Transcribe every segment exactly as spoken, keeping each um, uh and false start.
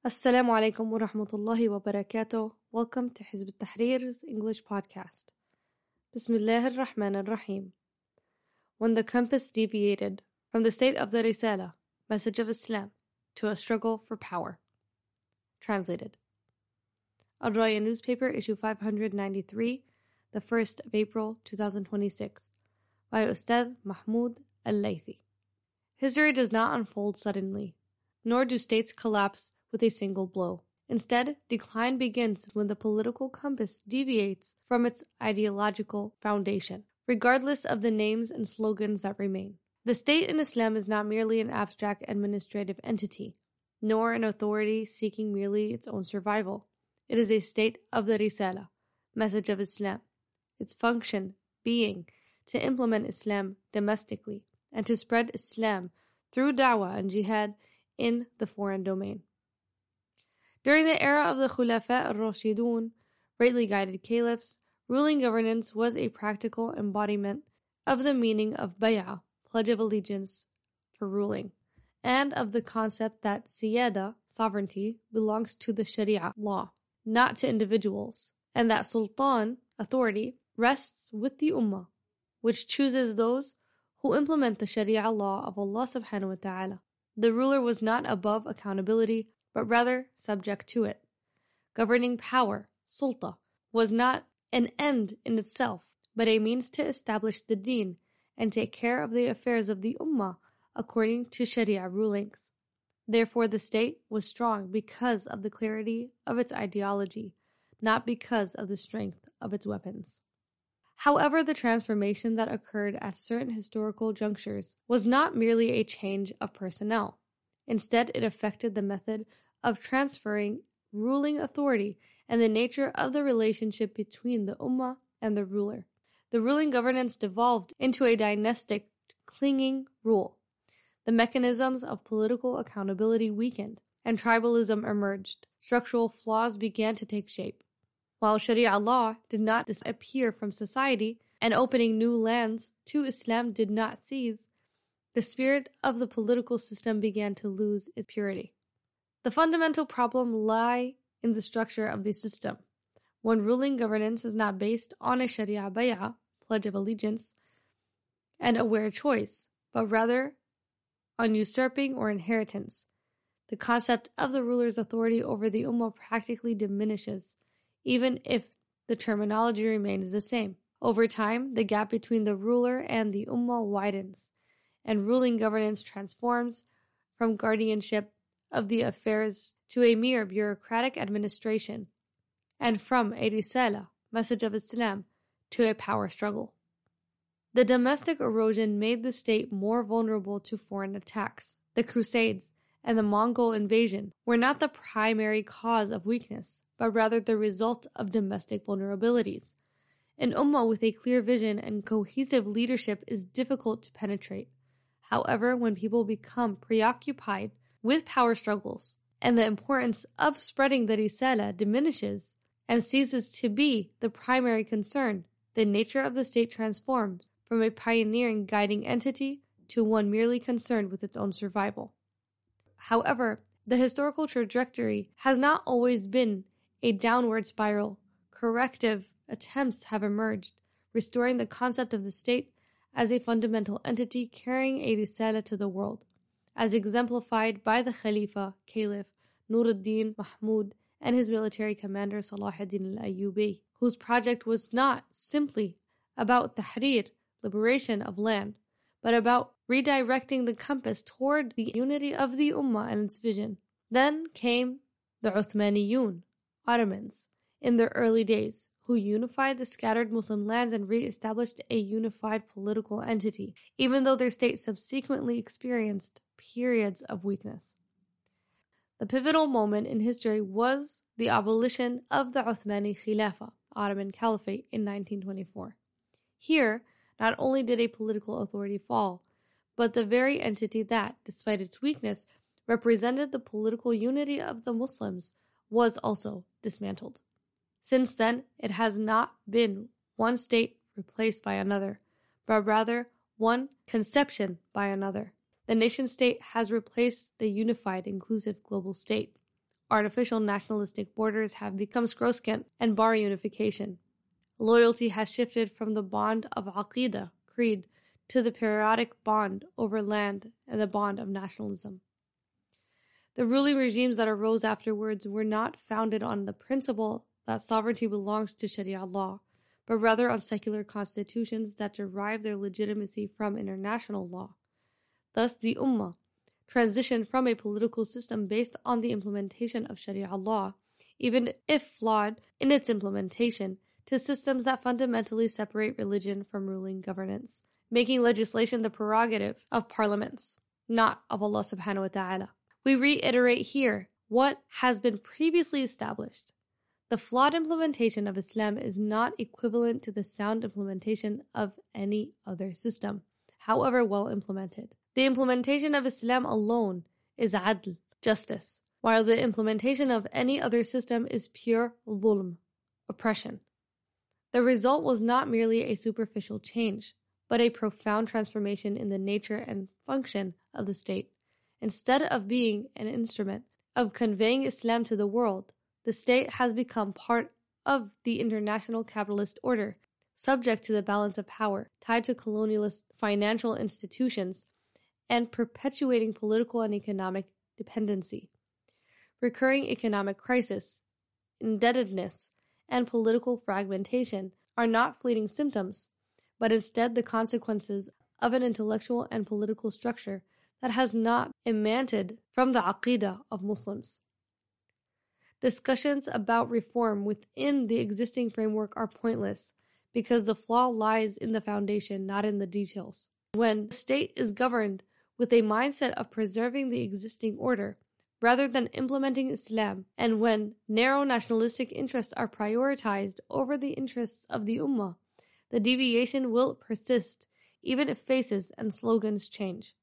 Assalamu alaikum wa rahmatullahi wa barakatuh. Welcome to Hizb al-Tahrir's English podcast. Bismillah ar-Rahman ar-Rahim. When the compass deviated from the state of the Risala, message of Islam, to a struggle for power. Translated. Al-Raya newspaper, issue five hundred ninety-three, the first of April twenty twenty-six, by Ustadh Mahmoud Al-Laythi. History does not unfold suddenly, nor do states collapse with a single blow. Instead, decline begins when the political compass deviates from its ideological foundation, regardless of the names and slogans that remain. The state in Islam is not merely an abstract administrative entity, nor an authority seeking merely its own survival. It is a state of the Risala, message of Islam, its function being to implement Islam domestically and to spread Islam through da'wah and jihad in the foreign domain. During the era of the Khulafa al-Rashidun, rightly guided caliphs, ruling governance was a practical embodiment of the meaning of bay'ah, pledge of allegiance for ruling, and of the concept that siyada, sovereignty, belongs to the sharia law, not to individuals, and that sultan, authority, rests with the ummah, which chooses those who implement the sharia law of Allah subhanahu wa ta'ala. The ruler was not above accountability, but rather subject to it. Governing power, sulta, was not an end in itself, but a means to establish the deen and take care of the affairs of the ummah according to sharia rulings. Therefore, the state was strong because of the clarity of its ideology, not because of the strength of its weapons. However, the transformation that occurred at certain historical junctures was not merely a change of personnel. Instead, it affected the method of transferring ruling authority and the nature of the relationship between the ummah and the ruler. The ruling governance devolved into a dynastic, clinging rule. The mechanisms of political accountability weakened, and tribalism emerged. Structural flaws began to take shape. While Sharia law did not disappear from society, and opening new lands to Islam did not cease, the spirit of the political system began to lose its purity. The fundamental problem lies in the structure of the system. When ruling governance is not based on a Sharia bay'ah, pledge of allegiance, and aware choice, but rather on usurping or inheritance, the concept of the ruler's authority over the ummah practically diminishes, even if the terminology remains the same. Over time, the gap between the ruler and the ummah widens, and ruling governance transforms from guardianship of the affairs to a mere bureaucratic administration, and from a risala, message of Islam, to a power struggle. The domestic erosion made the state more vulnerable to foreign attacks. The Crusades and the Mongol invasion were not the primary cause of weakness, but rather the result of domestic vulnerabilities. An ummah with a clear vision and cohesive leadership is difficult to penetrate. However, when people become preoccupied with power struggles, and the importance of spreading the risala diminishes and ceases to be the primary concern, the nature of the state transforms from a pioneering guiding entity to one merely concerned with its own survival. However, the historical trajectory has not always been a downward spiral. Corrective attempts have emerged, restoring the concept of the state as a fundamental entity carrying a risala to the world, as exemplified by the Khalifa, Caliph, Nur ad-Din Mahmud, and his military commander Salah ad-Din al-Ayyubi, whose project was not simply about tahrir, liberation of land, but about redirecting the compass toward the unity of the ummah and its vision. Then came the Uthmaniyun, Ottomans, in their early days, who unified the scattered Muslim lands and re-established a unified political entity, even though their state subsequently experienced periods of weakness. The pivotal moment in history was the abolition of the Uthmani Khilafah, Ottoman Caliphate, in nineteen twenty-four. Here, not only did a political authority fall, but the very entity that, despite its weakness, represented the political unity of the Muslims was also dismantled. Since then, it has not been one state replaced by another, but rather one conception by another. The nation-state has replaced the unified, inclusive global state. artificial nationalistic borders have become Skroskant and bar unification. Loyalty has shifted from the bond of aqidah, creed, to the periodic bond over land and the bond of nationalism. The ruling regimes that arose afterwards were not founded on the principle that sovereignty belongs to Sharia law, but rather on secular constitutions that derive their legitimacy from international law. Thus, the Ummah transitioned from a political system based on the implementation of Sharia law, even if flawed in its implementation, to systems that fundamentally separate religion from ruling governance, making legislation the prerogative of parliaments, not of Allah subhanahu wa ta'ala. We reiterate here what has been previously established. The flawed implementation of Islam is not equivalent to the sound implementation of any other system, however well implemented. The implementation of Islam alone is adl, justice, while the implementation of any other system is pure dhulm, oppression. The result was not merely a superficial change, but a profound transformation in the nature and function of the state. Instead of being an instrument of conveying Islam to the world, the state has become part of the international capitalist order, subject to the balance of power, tied to colonialist financial institutions, and perpetuating political and economic dependency. Recurring economic crisis, indebtedness, and political fragmentation are not fleeting symptoms, but instead the consequences of an intellectual and political structure that has not emanated from the aqidah of Muslims. Discussions about reform within the existing framework are pointless because the flaw lies in the foundation, not in the details. When the state is governed with a mindset of preserving the existing order rather than implementing Islam, and when narrow nationalistic interests are prioritized over the interests of the Ummah, the deviation will persist even if faces and slogans change.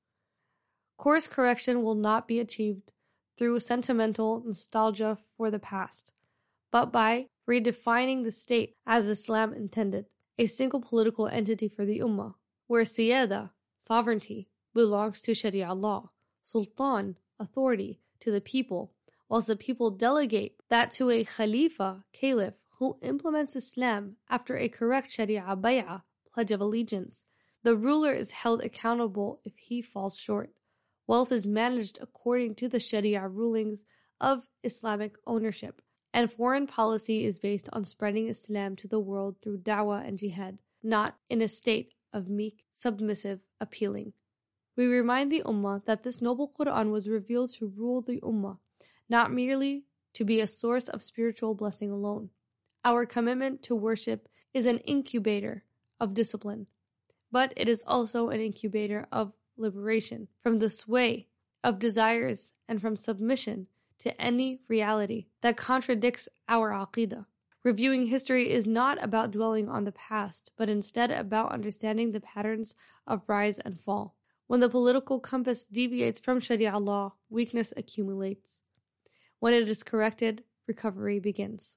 Course correction will not be achieved through sentimental nostalgia for the past, but by redefining the state as Islam intended, a single political entity for the Ummah, where siyada, sovereignty, belongs to Sharia law, sultan, authority, to the people, whilst the people delegate that to a khalifa, caliph, who implements Islam after a correct Sharia bay'ah, pledge of allegiance. The ruler is held accountable if he falls short. Wealth is managed according to the Sharia rulings of Islamic ownership, and foreign policy is based on spreading Islam to the world through da'wah and jihad, not in a state of meek, submissive appealing. We remind the Ummah that this noble Quran was revealed to rule the Ummah, not merely to be a source of spiritual blessing alone. Our commitment to worship is an incubator of discipline, but it is also an incubator of liberation from the sway of desires and from submission to any reality that contradicts our aqidah. Reviewing history is not about dwelling on the past, but instead about understanding the patterns of rise and fall. When the political compass deviates from Sharia law, weakness accumulates. When it is corrected, recovery begins.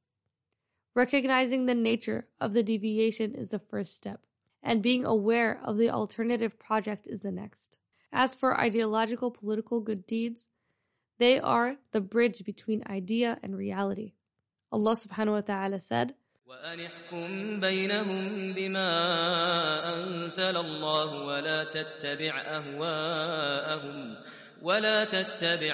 Recognizing the nature of the deviation is the first step, and being aware of the alternative project is the next. As for ideological political good deeds, they are the bridge between idea and reality. Allah subhanahu wa ta'ala said, وَأَنِحْكُمْ بَيْنَهُمْ بِمَا أَنزَلَ اللَّهُ وَلَا تَتَّبِعْ أَهْوَاءَهُمْ وَلَا تَتَّبِعْ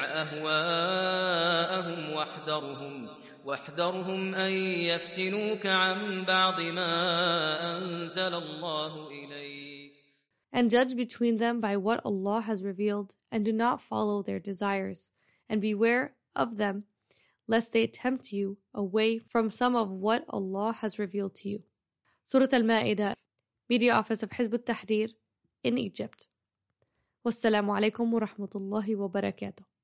أَهْوَاءَهُمْ وَاحْذَرْهُمْ وَاحْذَرْهُمْ أَن يَفْتِنُوكَ عَن بَعْضِ مَا أَنزَلَ اللَّهُ إِلَيْكَ. And judge between them by what Allah has revealed, and do not follow their desires, and beware of them, lest they tempt you away from some of what Allah has revealed to you. Surah Al-Ma'idah, Media Office of Hizb ut-Tahrir in Egypt. Wassalamu alaikum wa rahmatullahi wa barakatuh.